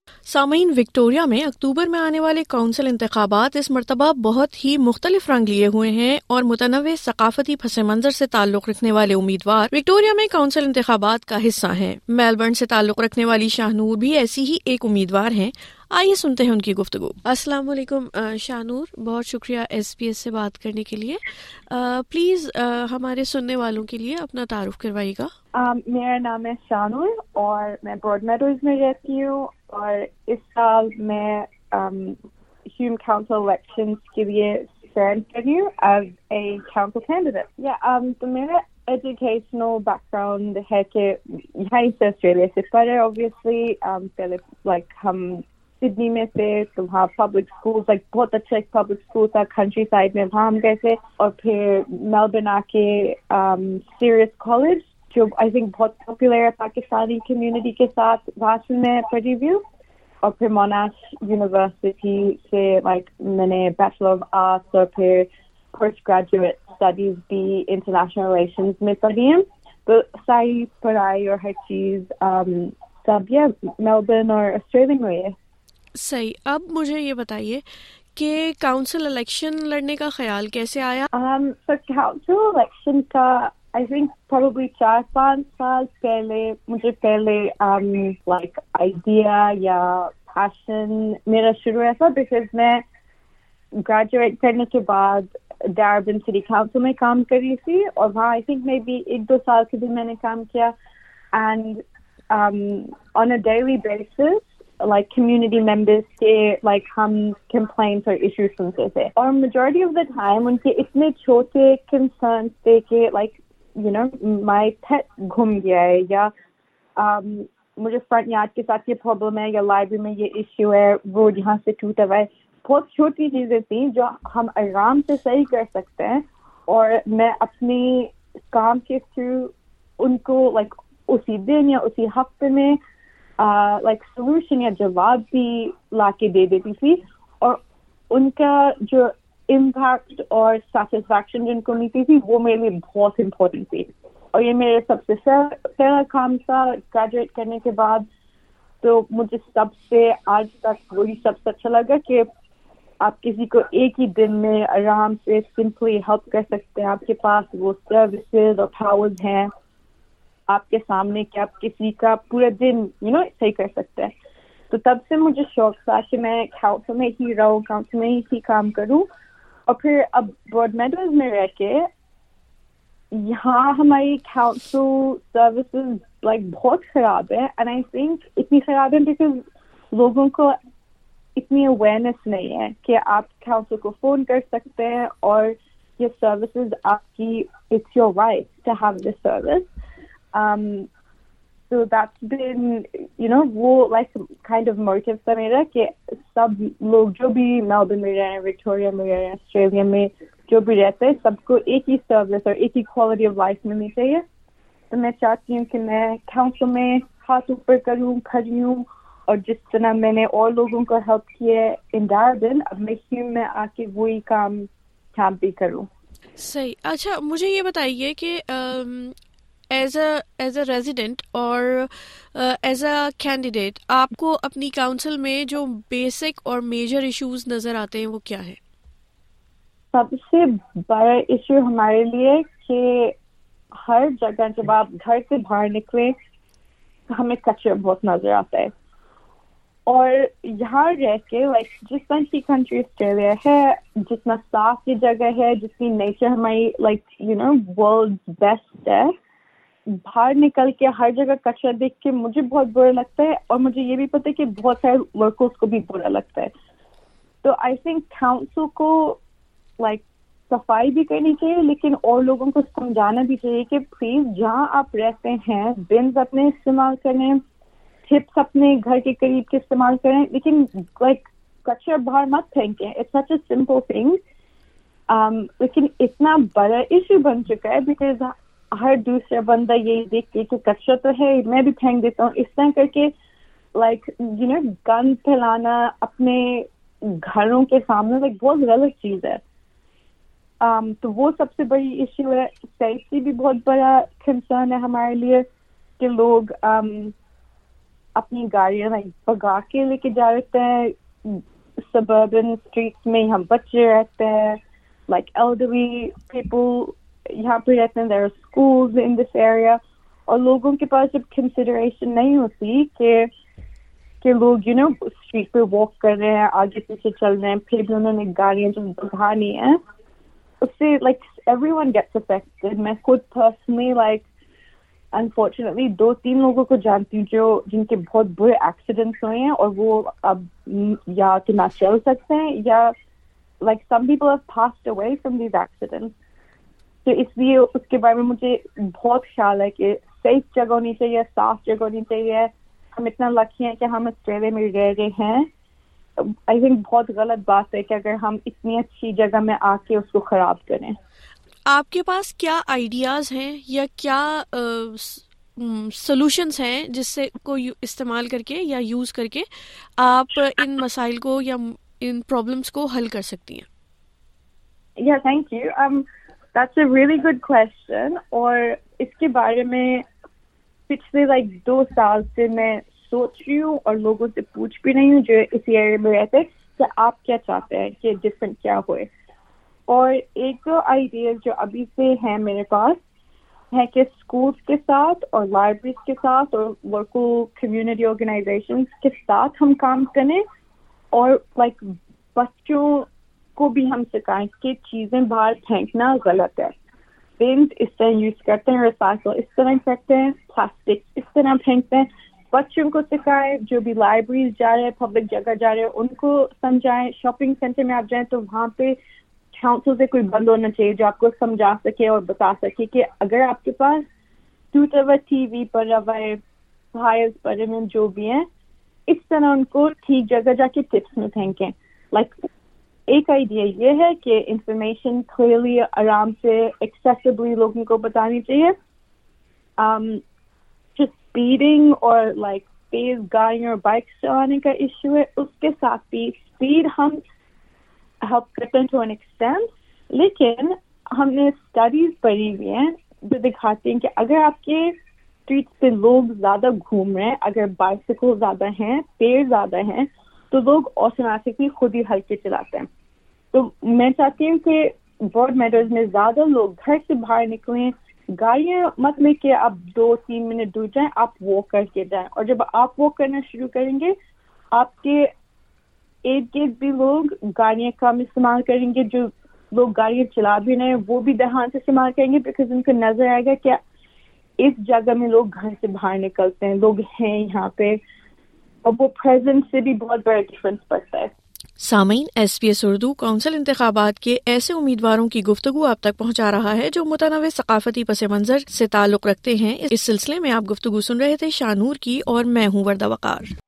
سامعین، وکٹوریا میں اکتوبر میں آنے والے کونسل انتخابات اس مرتبہ بہت ہی مختلف رنگ لیے ہوئے ہیں اور متنوع ثقافتی پس منظر سے تعلق رکھنے والے امیدوار وکٹوریا میں کونسل انتخابات کا حصہ ہیں۔ میلبرن سے تعلق رکھنے والی شاہنور بھی ایسی ہی ایک امیدوار ہیں۔ آئیے سنتے ہیں ان کی گفتگو۔ السلام علیکم شاہنور، بہت شکریہ ایس پی ایس سے بات کرنے کے لیے۔ پلیز ہمارے سننے والوں کے لیے اپنا تعارف کروائیے گا۔ میرا نام ہے شاہنور اور میں براڈ میڈوز میں رہتی ہوں، اور اس سال میں ہیومن کاؤنسل الیکشنز کے لیے اسٹینڈ کر رہی ہوں ایز اے کاؤنسل کینڈیڈیٹ۔ تو میرا ایجوکیشنل بیک گراؤنڈ ہے کہ یہاں سے آسٹریلیا سے پڑھے اوبیسلی، پہلے ہم سڈنی میں تھے تو وہاں پبلک اسکول بہت اچھا ایک پبلک اسکول تھا کنٹری سائڈ میں، وہاں ہم گئے تھے، اور پھر میلبرن آ کے سیریس کالج جو آئی تھنک بہت پاپولر ہے پاکستانی کمیونٹی کے ساتھ، وہاں سے میں پڑھی ہوئی ہوں، اور پھر موناش یونیورسٹی سے میں نے بیچلر آف آرٹس اور پھر پوسٹ گریجویٹ اسٹڈیز بھی انٹرنیشنل ریلیشنز میں پڑھی ہیں۔ تو ساری پڑھائی اور ہر چیز سب یہ میلبرن اور آسٹریلیا میں ہے۔ صحیح۔ اب مجھے یہ بتائیے کہ کاؤنسل الیکشن لڑنے کا خیال کیسے آیا؟ کاؤنسل الیکشن کا آئی تھنک پروبلی 4-5 سال پہلے مجھے آئیڈیا یا پیشن میرا شروع ہوا تھا، بیکاز میں گریجویٹ کرنے کے بعد ڈاربن سٹی کاؤنسل میں کام کر رہی تھی، اور وہاں آئی تھنک میں بھی 1-2 سال کے بھی میں نے کام کیا، and on a daily basis community members کے ہم complaints اور issues سنتے تھے، اور majority of the time ان کے اتنے چھوٹے concerns تھے کہ my pet گھم گیا ہے، یا مجھے فرنٹ یارڈ کے ساتھ یہ پرابلم ہے، یا لائبریری میں یہ ایشو ہے، روڈ یہاں سے ٹوٹا ہوا ہے۔ بہت چھوٹی چیزیں تھیں جو ہم آرام سے صحیح کر سکتے ہیں، اور میں اپنی کام کے تھرو ان کو اسی دن یا اسی ہفتے میں سولوشن یا جواب بھی لا کے دے دیتی تھی، اور ان کا جو امپیکٹ اور سیٹسفیکشن جن کو ملتی تھی وہ میرے لیے بہت امپورٹنٹ تھی، اور یہ میرے سب سے پہلا کام تھا گریجویٹ کرنے کے بعد۔ تو مجھے سب سے آج تک وہی سب سے اچھا لگا کہ آپ کسی کو ایک ہی دن میں آرام سے سمپلی ہیلپ کر سکتے ہیں، آپ کے پاس وہ سروسز اور پاورز ہیں آپ کے سامنے کہ آپ کسی کا پورا دن صحیح کر سکتے ہیں۔ تو تب سے مجھے شوق تھا کہ میں کاؤنسل میں ہی رہوں، کاؤنسل میں ہی کام کروں، اور پھر اب براڈ میڈوز میں رہ کے یہاں ہماری کاؤنسل سروسز بہت خراب ہے، اینڈ آئی تھنک اتنی خراب ہے بیکاز لوگوں کو اتنی اویئرنیس نہیں ہے کہ آپ کاؤنسل کو فون کر سکتے ہیں، اور یہ سروسز آپ کی it's your right to have this service. So that's been, وہ kind of motive تھا میرا کہ سب لوگ جو بھی میلبرن میں رہے ہیں، وکٹوریا میں رہے ہیں، آسٹریلیا میں جو بھی رہتے ہیں، سب کو ایک ہی سروس اور ایک ہی کوالٹی آف لائف ملنی چاہیے۔ تو میں چاہتی ہوں کہ میں کاؤنسل میں ہاتھ اوپر کروں، کھڑی ہوں، اور جس طرح میں نے اور لوگوں کو ہیلپ کیا ہے ان ڈاربن، اب میں ہیوم میں آ کے وہی کام بھی کروں۔ صحیح۔ اچھا مجھے یہ بتائیے کہ ایز اے ریزیڈنٹ اور ایز اے کینڈیڈیٹ آپ کو اپنی کاؤنسل میں جو بیسک اور میجر ایشوز نظر آتے ہیں وہ کیا ہے؟ سب سے بڑا ایشو ہمارے لیے کہ ہر جگہ جب آپ گھر سے باہر نکلے ہمیں کچرا بہت نظر آتا ہے، اور یہاں رہ کے جس طرح کی کنٹری آسٹریلیا ہے، جتنا صاف یہ جگہ ہے، جتنی نیچر ہماری ورلڈ بیسٹ ہے، باہر نکل کے ہر جگہ کچرا دیکھ کے مجھے بہت برا لگتا ہے، اور مجھے یہ بھی پتہ ہے کہ بہت سارے ورکرز کو بھی برا لگتا ہے۔ تو آئی تھنک کاؤنسل کو صفائی بھی کرنی چاہیے، لیکن اور لوگوں کو سمجھانا بھی چاہیے کہ پلیز جہاں آپ رہتے ہیں بنز اپنے استعمال کریں، ٹپس اپنے گھر کے قریب کے استعمال کریں، لیکن کچرا باہر مت پھینکیں۔ It's such a simple thing, لیکن اتنا بڑا ایشو بن چکا ہے بیکاز ہر دوسرا بندہ یہی دیکھتے کہ کچرا تو ہے میں بھی پھینک دیتا ہوں، اس طرح کر کے گند پھیلانا اپنے گھروں کے سامنے بہت غلط چیز ہے۔ تو وہ سب سے بڑی ایشو ہے۔ سیفٹی بھی بہت بڑا کنسرن ہے ہمارے لیے کہ لوگ اپنی گاڑیاں بگا کے لے کے جا رہتے ہیں, سبربن اسٹریٹس میں یہاں بچے رہتے ہیں, لائک elderly people یہاں پہ رہتے ہیں, there are schools in this area, اور لوگوں کے پاس جب کنسیڈریشن نہیں ہوتی کہ لوگ اسٹریٹ پہ واک کر رہے ہیں, آگے پیچھے چل رہے ہیں, پھر بھی انہوں نے گاڑیاں جو بگانی ہیں, اس سے like everyone gets affected. میں خود پرسنلی لائک انفارچونیٹلی 2-3 لوگوں کو جانتی ہوں جن کے بہت برے ایکسیڈنٹس ہوئے ہیں, اور وہ اب یا تو نہ چل سکتے ہیں, یا like some people have passed away from these accidents. تو اس لیے اس کے بارے میں مجھے بہت خیال ہے کہ سیف جگہ ہونی چاہیے, صاف جگہ ہونی چاہیے. ہم اتنا لکی ہیں کہ ہم آسٹریلیا میں رہ رہے ہیں. آئی تھنک بہت غلط بات ہے کہ اگر ہم اتنی اچھی جگہ میں آ کے اس کو خراب کریں. آپ کے پاس کیا آئیڈیاز ہیں یا کیا سولوشنز ہیں جس سے کو استعمال کر کے یا یوز کر کے آپ ان مسائل کو یا ان پرابلمس کو حل کر سکتی ہیں؟ Yeah, thank you. That's a really good question. اور اس کے بارے میں پچھلے 2 سال سے میں سوچ رہی ہوں اور لوگوں سے پوچھ بھی رہی ہوں جو اسی ایریا میں رہتے کہ آپ کیا چاہتے ہیں کہ ڈفرینٹ کیا ہوئے. اور ایک آئیڈیاز جو ابھی سے ہیں میرے پاس ہے کہ اسکولس کے ساتھ اور لائبریریز کے ساتھ اور لوکل کمیونٹی آرگنائزیشنس کے ساتھ ہم کام کریں, اور بچوں کو بھی ہم سکھائیں کہ چیزیں باہر پھینکنا غلط ہے. پینٹ اس طرح یوز کرتے ہیں, ریسائکل اس طرح کرتے ہیں, پلاسٹک اس طرح پھینکتے ہیں. بچوں کو سکھائیں, جو بھی لائبریریز جا رہے ہیں, پبلک جگہ جا رہے ہیں, ان کو سمجھائیں. شاپنگ سینٹر میں آپ جائیں تو وہاں پہ کاؤنسل سے کوئی بند ہونا چاہیے جو آپ کو سمجھا سکے اور بتا سکے کہ اگر آپ کے پاس ٹوٹا ہوا ٹی وی پر ہوئے فائلز پڑے ہیں جو بھی ہیں, اس طرح ان کو ٹھیک جگہ جا کے ٹپس میں پھینکیں. ایک آئیڈیا یہ ہے کہ انفارمیشن کلیئرلی آرام سے ایکسیسیبلی لوگوں کو بتانی چاہیے. جو اسپیڈنگ اور تیز گاڑیوں اور بائکس چلانے کا ایشو ہے, اس کے ساتھ بھی اسپیڈ ہم ہیلپ کرتے ہیں ٹو این ایکسٹینٹ, لیکن ہم نے اسٹڈیز پڑھی ہوئی ہیں جو دکھاتی ہیں کہ اگر آپ کے اسٹریٹ پہ لوگ زیادہ گھوم رہے ہیں, اگر بائسیکل زیادہ ہیں, پیڑ زیادہ ہیں, تو لوگ آٹومیٹکلی خود ہی ہلکے چلاتے ہیں. تو میں چاہتی ہوں کہ برڈ میڈوز میں زیادہ لوگ گھر سے باہر نکلیں, گاڑیاں مت لے کے آپ 2-3 منٹ دور جائیں, آپ واک کر کے جائیں. اور جب آپ واک کرنا شروع کریں گے, آپ کے ارد گرد بھی لوگ گاڑیاں کم استعمال کریں گے. جو لوگ گاڑیاں چلا بھی رہے ہیں وہ بھی دھیان سے استعمال کریں گے, بیکاز ان کو نظر آئے گا کہ اس جگہ میں لوگ گھر سے باہر نکلتے ہیں, لوگ ہیں یہاں پہ, اور وہ پریزنٹ سے بھی بہت بڑا ڈفرینس پڑتا ہے. سامعین, SBS اردو کونسل انتخابات کے ایسے امیدواروں کی گفتگو آپ تک پہنچا رہا ہے جو متنوع ثقافتی پس منظر سے تعلق رکھتے ہیں. اس سلسلے میں آپ گفتگو سن رہے تھے شانور کی, اور میں ہوں وردہ وقار.